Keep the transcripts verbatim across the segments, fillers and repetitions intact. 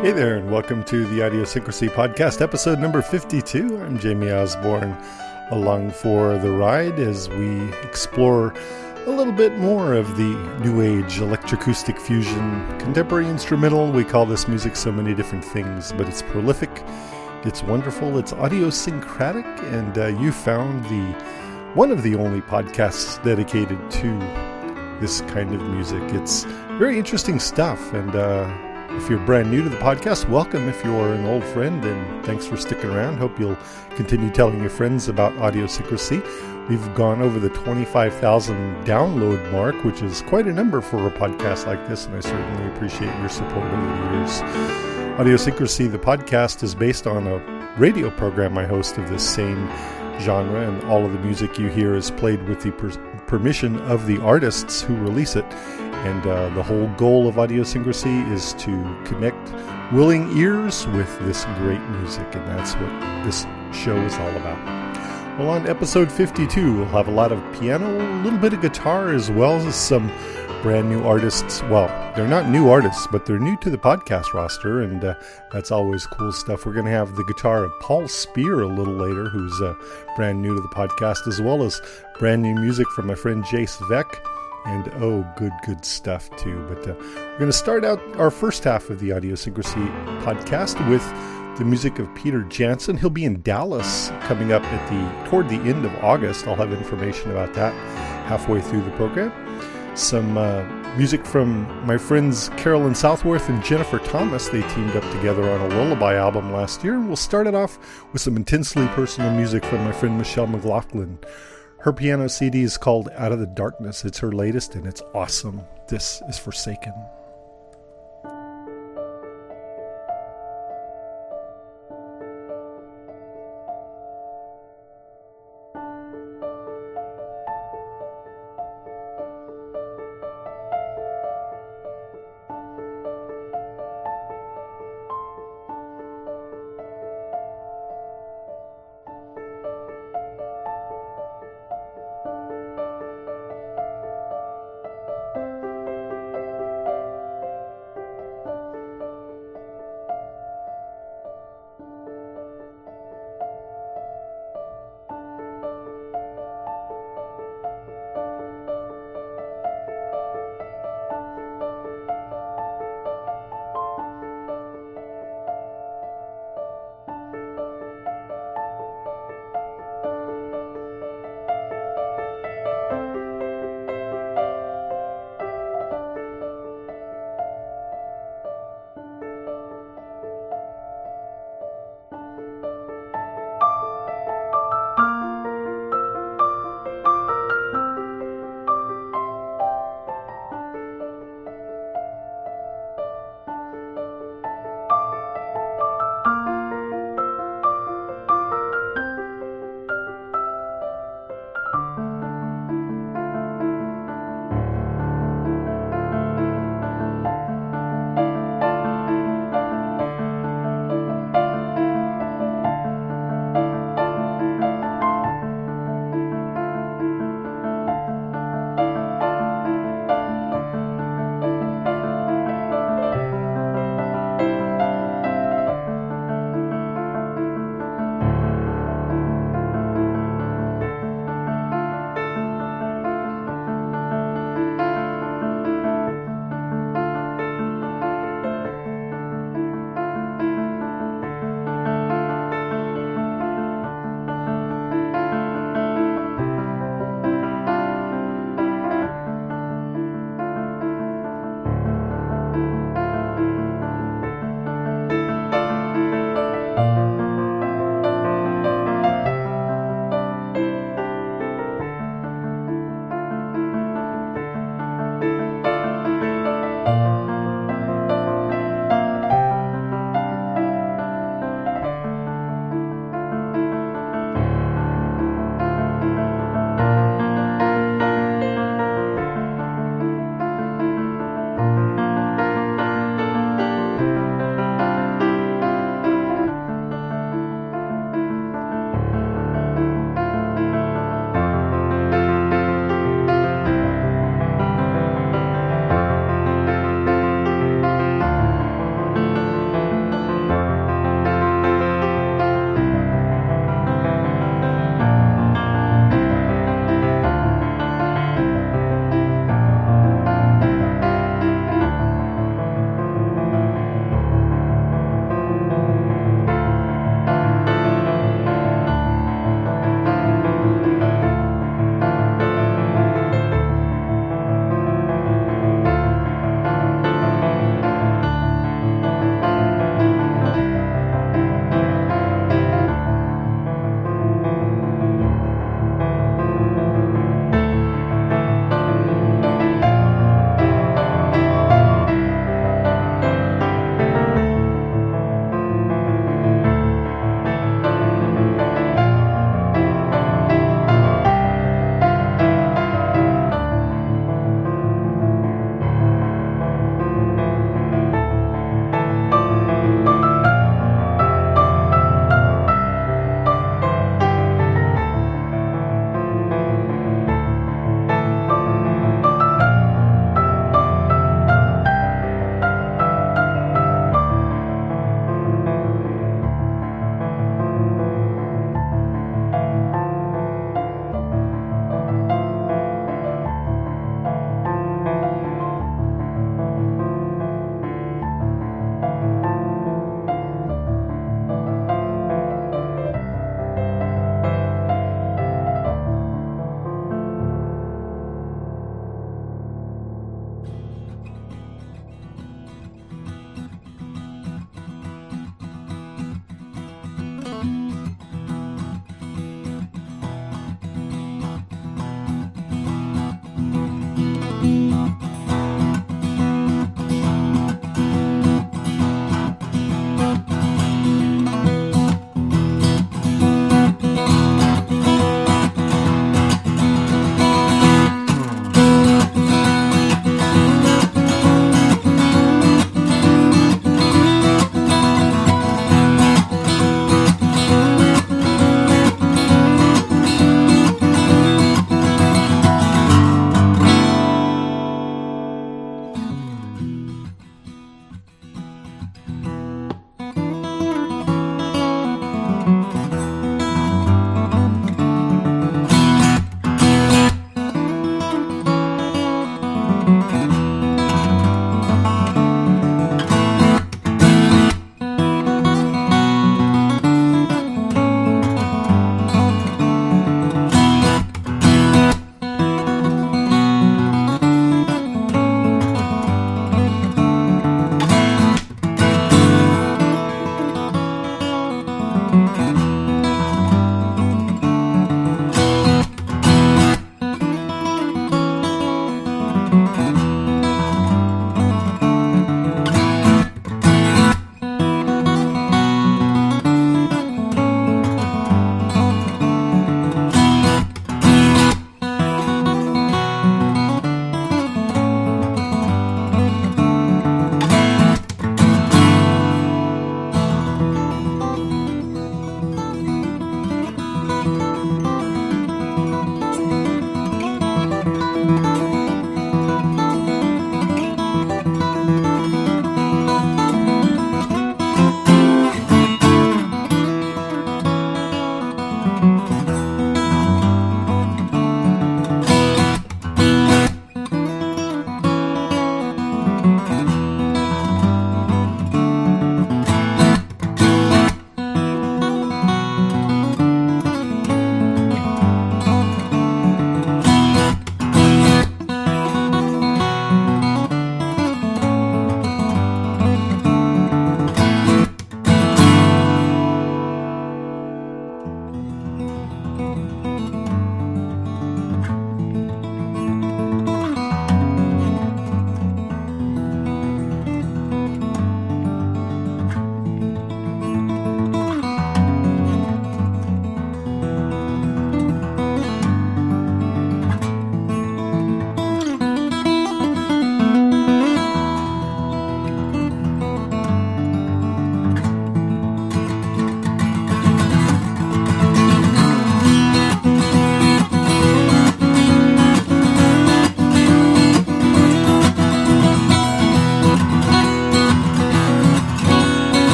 Hey there, and welcome to the Idiosyncrasy Podcast, episode number fifty-two. I'm Jamie Osborne, along for the ride as we explore a little bit more of the new age electroacoustic fusion, contemporary instrumental. We call this music so many different things, but it's prolific, it's wonderful, it's idiosyncratic, and uh, you found the one of the only podcasts dedicated to this kind of music. It's very interesting stuff, and uh, if you're brand new to the podcast, welcome. If you're an old friend, and thanks for sticking around. Hope you'll continue telling your friends about Idiosyncrasy. We've gone over the twenty-five thousand download mark, which is quite a number for a podcast like this, and I certainly appreciate your support over the years. Idiosyncrasy, the podcast, is based on a radio program I host of this same genre, and all of the music you hear is played with the per- permission of the artists who release it. And uh, the whole goal of Idiosyncrasy is to connect willing ears with this great music, and that's what this show is all about. Well, on episode fifty-two, we'll have a lot of piano, a little bit of guitar, as well as some brand new artists. Well, they're not new artists, but they're new to the podcast roster, and uh, that's always cool stuff. We're going to have the guitar of Paul Spear a little later, who's uh, brand new to the podcast, as well as brand new music from my friend Jace Veck. And oh, good, good stuff too. But uh, we're going to start out our first half of the Idiosyncrasy podcast with the music of Peter Jansen. He'll be in Dallas coming up at the toward the end of August. I'll have information about that halfway through the program. Some uh, music from my friends Carolyn Southworth and Jennifer Thomas. They teamed up together on a lullaby album last year. And we'll start it off with some intensely personal music from my friend Michelle McLaughlin. Her piano C D is called Out of the Darkness. It's her latest, and it's awesome. This is Forsaken.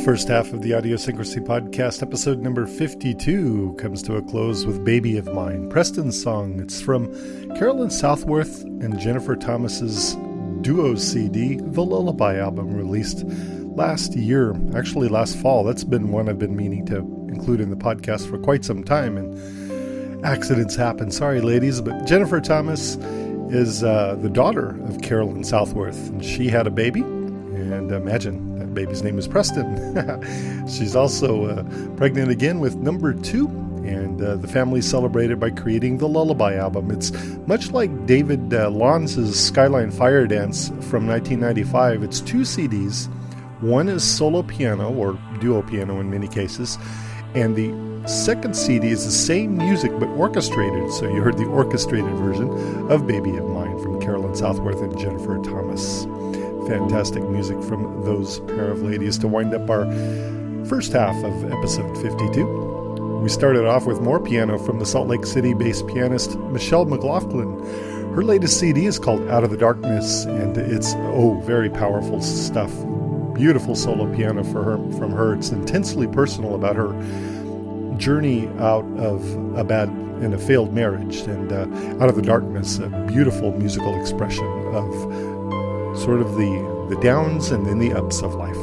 first half of the Audiosyncrasy podcast, episode number fifty-two, comes to a close with Baby of Mine, Preston's song. It's from Carolyn Southworth and Jennifer Thomas's duo C D, the Lullaby album, released last year, actually last fall. That's been one I've been meaning to include in the podcast for quite some time, and accidents happen. Sorry, ladies, but Jennifer Thomas is uh, the daughter of Carolyn Southworth, and she had a baby, and imagine that baby's name is Preston. She's also uh, pregnant again with number two, and uh, the family celebrated by creating the Lullaby album. It's much like David uh, Lanz's Skyline Fire Dance from nineteen ninety-five. It's two C Ds. One is solo piano, or duo piano in many cases, and the second C D is the same music but orchestrated. So you heard the orchestrated version of Baby of Mine from Carolyn Southworth and Jennifer Thomas. Fantastic music from those pair of ladies to wind up our first half of episode fifty-two. We started off with more piano from the Salt Lake City-based pianist Michelle McLaughlin. Her latest C D is called Out of the Darkness, and it's, oh, very powerful stuff. Beautiful solo piano for her, from her. It's intensely personal about her journey out of a bad and a failed marriage, and uh, Out of the Darkness, a beautiful musical expression of sort of the, the downs and then the ups of life.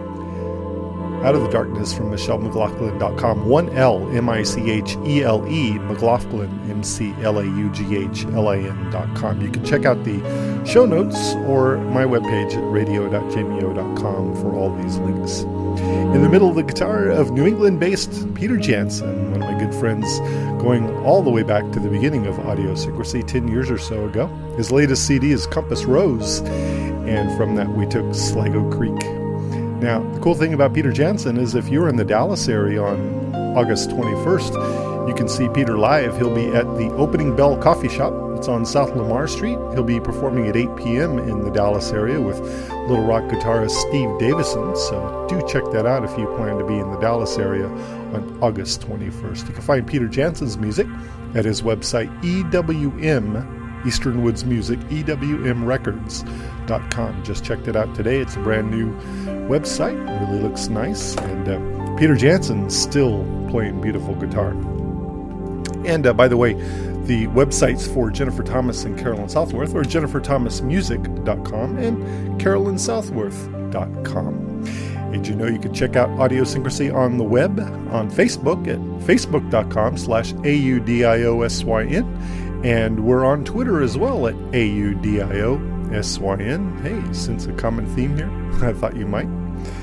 Out of the Darkness from Michelle McLaughlin dot com. One L, M I C H E L E, McLaughlin, M C L A U G H L I N dot com. You can check out the show notes or my webpage at radio dot jamie o dot com for all these links. In the middle of the guitar of New England-based Peter Jansen, one of my good friends, going all the way back to the beginning of Audiosyncrasy ten years or so ago. His latest C D is Compass Rose, and from that we took Sligo Creek. Now, the cool thing about Peter Jansen is if you're in the Dallas area on August twenty-first, you can see Peter live. He'll be at the Opening Bell Coffee Shop. It's on South Lamar Street. He'll be performing at eight p.m. in the Dallas area with Little Rock guitarist Steve Davison. So do check that out if you plan to be in the Dallas area on August twenty-first. You can find Peter Jansen's music at his website, E W M, Eastern Woods Music, E W M records dot com. Just checked it out today. It's a brand new website. It really looks nice. And uh, Peter Jansen's still playing beautiful guitar. And uh, by the way, the websites for Jennifer Thomas and Carolyn Southworth are jennifer thomas music dot com and carolyn southworth dot com. And you know you can check out Audiosyncrasy on the web, on Facebook at facebook dot com slash A U D I O S Y N. And we're on Twitter as well at A U D I O S Y N. Hey, sense a common theme here? I thought you might.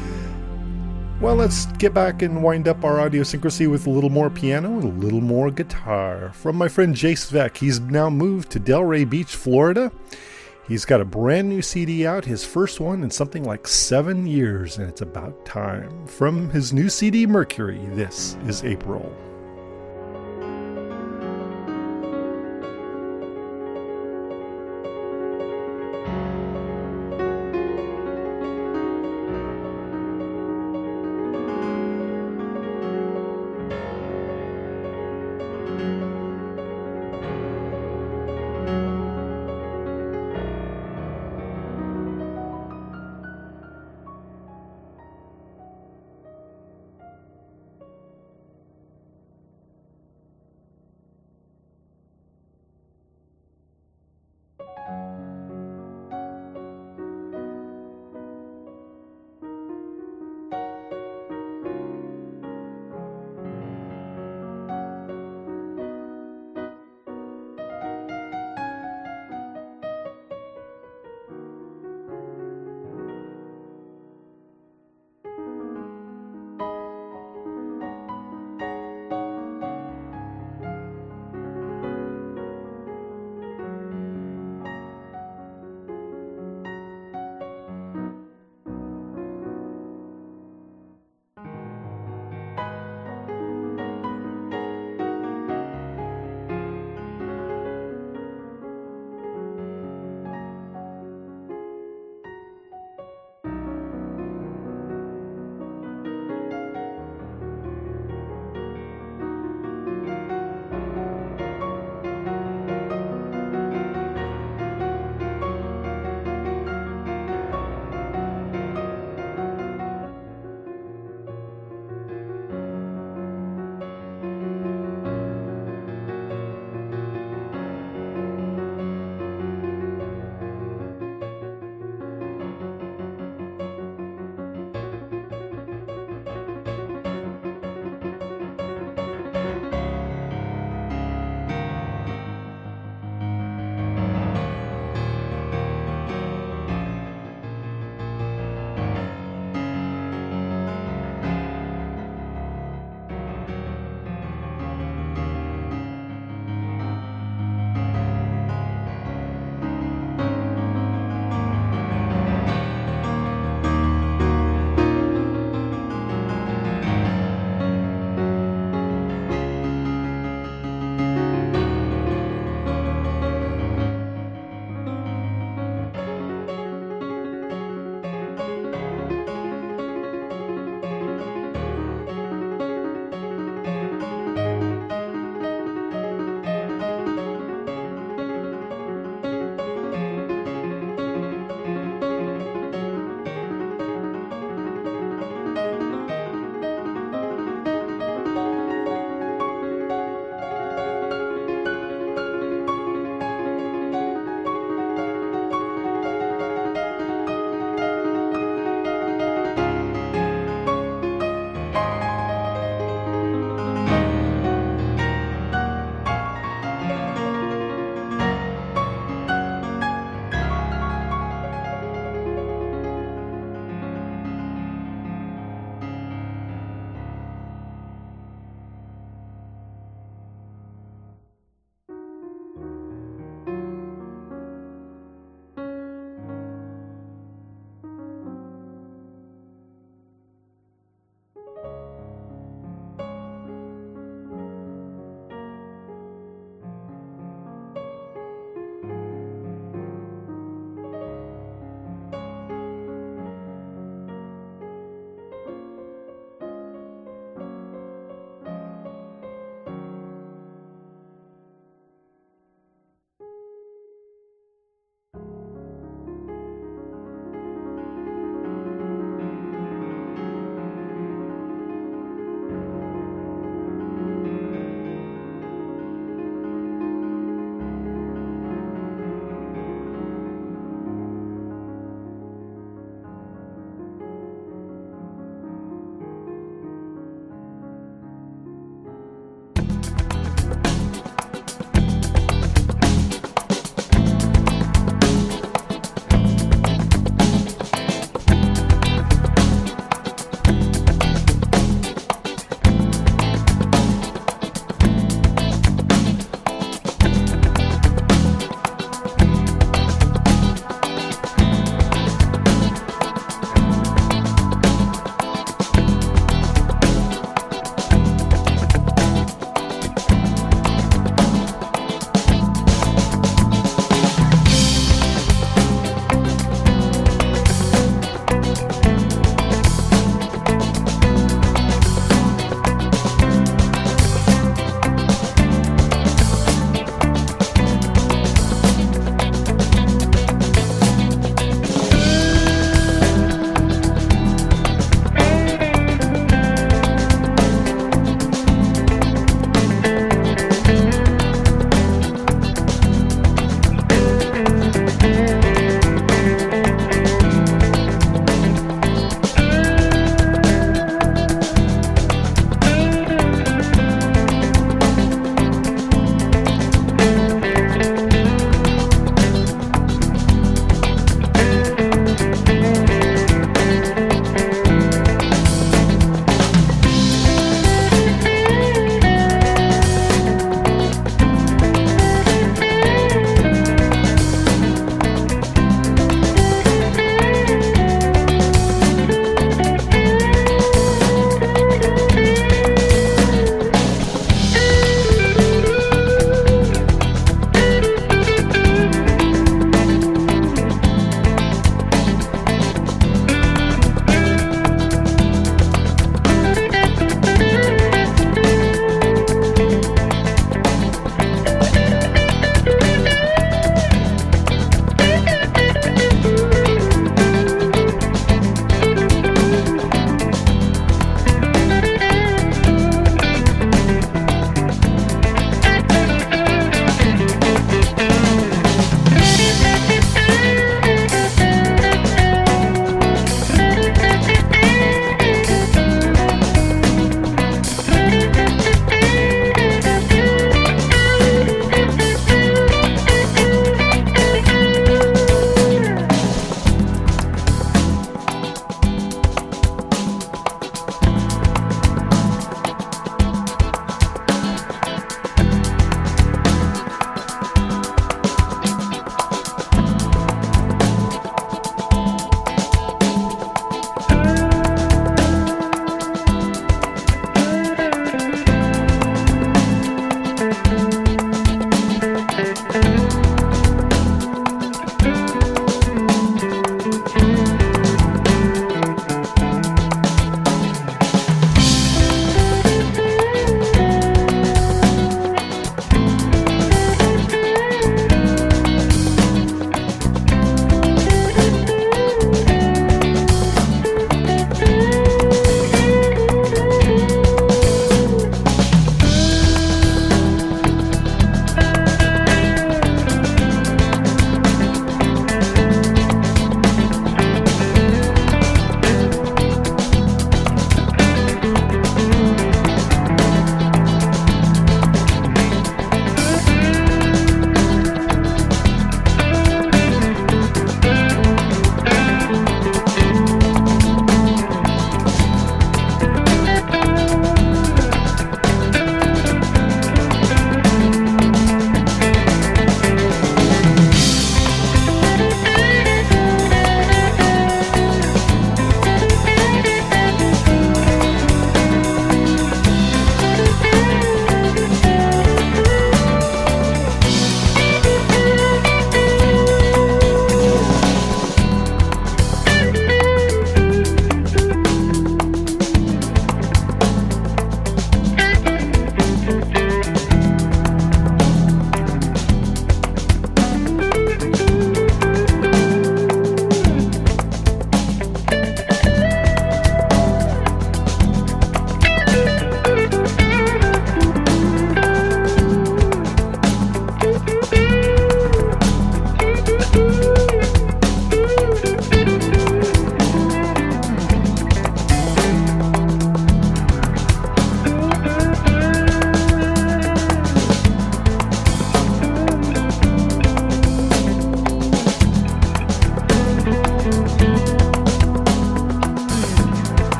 Well, let's get back and wind up our Audiosyncrasy with a little more piano and a little more guitar. From my friend Jace Veck. He's now moved to Delray Beach, Florida. He's got a brand new C D out, his first one in something like seven years, and it's about time. From his new C D, Mercury, this is April.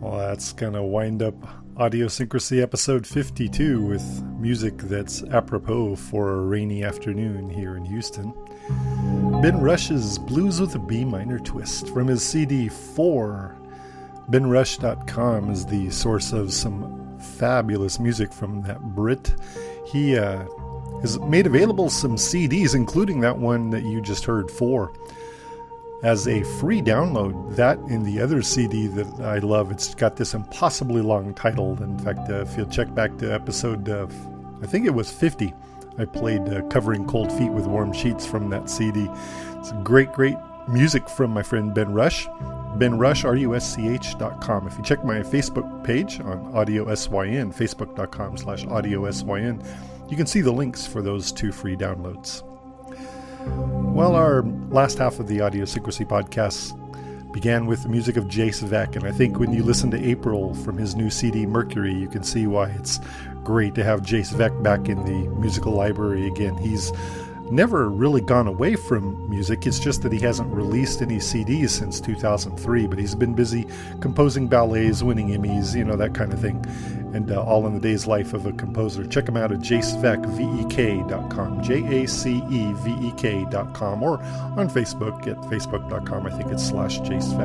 Well, that's going to wind up Audiosyncrasy episode fifty-two with music that's apropos for a rainy afternoon here in Houston. Ben Rush's Blues with a B minor twist from his C D four. ben rush dot com is the source of some fabulous music from that Brit. He uh, has made available some C Ds, including that one that you just heard, four, as a free download. That and the other C D that I love, it's got this impossibly long title. In fact, uh, if you'll check back to episode, uh, I think it was fifty, I played uh, Covering Cold Feet with Warm Sheets from that C D. It's great, great music from my friend Ben Rush. Ben Rush, R U S C H dot com. If you check my Facebook page on Audio S Y N, facebook dot com slash Audio S Y N, you can see the links for those two free downloads. Well, our last half of the Audiosyncrasy podcast began with the music of Jace Vek, and I think when you listen to April from his new C D Mercury, you can see why it's great to have Jace Vek back in the musical library again. He's never really gone away from music. It's just that he hasn't released any C Ds since two thousand three, but he's been busy composing ballets, winning Emmys, you know, that kind of thing, and uh, all in the day's life of a composer. Check him out at jacevek vek dot com, J A C E V E K dot com, or on Facebook at facebook dot com. I think it's slash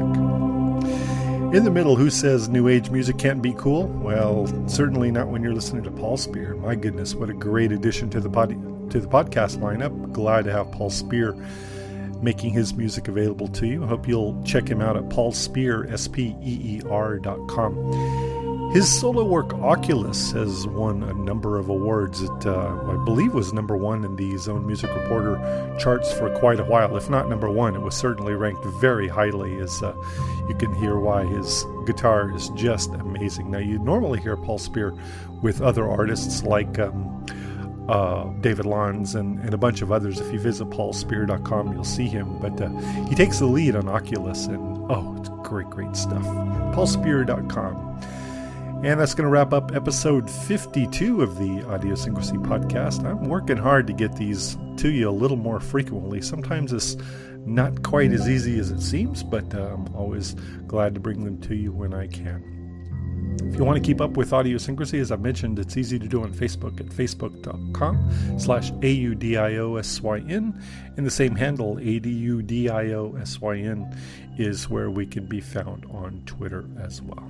jacevek. In the middle, who says new age music can't be cool? Well, certainly not when you're listening to Paul Speer. My goodness, what a great addition to the pod- to the podcast lineup. Glad to have Paul Speer making his music available to you. I hope you'll check him out at paul speer, S P E E R dot com. His solo work Oculus has won a number of awards. It, uh, I believe, was number one in the Zone Music Reporter charts for quite a while. If not number one, it was certainly ranked very highly, as uh, you can hear why his guitar is just amazing. Now, you normally hear Paul Speer with other artists like um, uh, David Lanz and, and a bunch of others. If you visit paul speer dot com, you'll see him. But uh, he takes the lead on Oculus, and oh, it's great, great stuff. paul speer dot com. And that's going to wrap up episode fifty-two of the Audiosyncrasy podcast. I'm working hard to get these to you a little more frequently. Sometimes it's not quite as easy as it seems, but uh, I'm always glad to bring them to you when I can. If you want to keep up with Audiosyncrasy, as I mentioned, it's easy to do on Facebook at facebook dot com slash A U D I O S Y N. And the same handle, A D U D I O S Y N, is where we can be found on Twitter as well.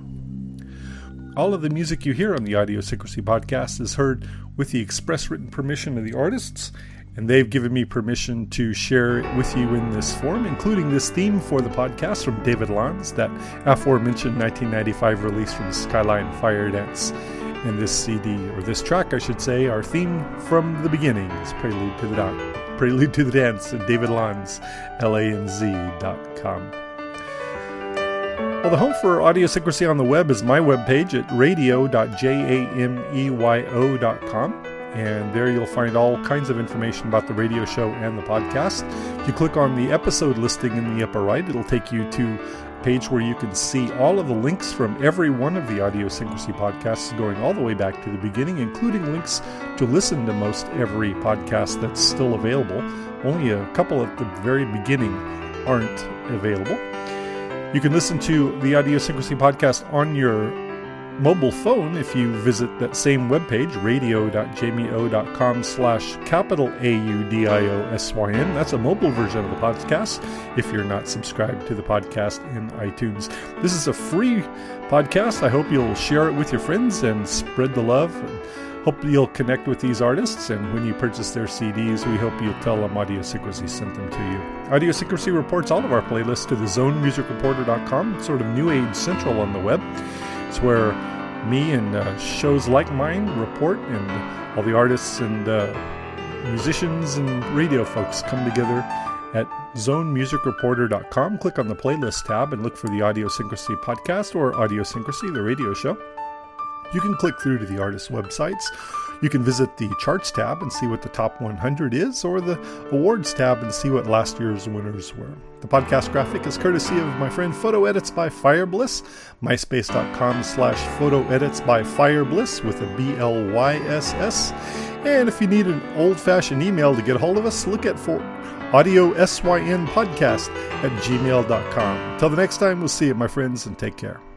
All of the music you hear on the Audiosyncrasy podcast is heard with the express written permission of the artists, and they've given me permission to share it with you in this form, including this theme for the podcast from David Lanz, that aforementioned nineteen ninety-five release from Skyline Fire Dance. And this C D, or this track, I should say, our theme from the beginning is Prelude to the Dance, Prelude to the Dance at David Lanz, L A N Z dot com. Well, the home for Audiosyncrasy on the web is my webpage at radio dot jameyo dot com. And there you'll find all kinds of information about the radio show and the podcast. If you click on the episode listing in the upper right, it'll take you to a page where you can see all of the links from every one of the Audiosyncrasy podcasts going all the way back to the beginning, including links to listen to most every podcast that's still available. Only a couple at the very beginning aren't available. You can listen to the Audiosyncrasy podcast on your mobile phone if you visit that same webpage, radio dot jameyo dot com slash capital A U D I O S Y N. That's a mobile version of the podcast if you're not subscribed to the podcast in iTunes. This is a free podcast. I hope you'll share it with your friends and spread the love. And hope you'll connect with these artists, and when you purchase their C Ds, we hope you'll tell them Audiosyncrasy sent them to you. Audiosyncrasy reports all of our playlists to the zone music reporter dot com, sort of New Age Central on the web. It's where me and uh, shows like mine report, and all the artists and uh, musicians and radio folks come together at zone music reporter dot com. Click on the playlist tab and look for the Audiosyncrasy podcast or Audiosyncrasy, the radio show. You can click through to the artists' websites. You can visit the charts tab and see what the top one hundred is, or the awards tab and see what last year's winners were. The podcast graphic is courtesy of my friend Photo Edits by Firebliss, myspace dot com slash photo edits by Firebliss with a B L Y S S. And if you need an old-fashioned email to get a hold of us, look at for audio S Y N podcast at gmail dot com. Until the next time, we'll see you, my friends, and take care.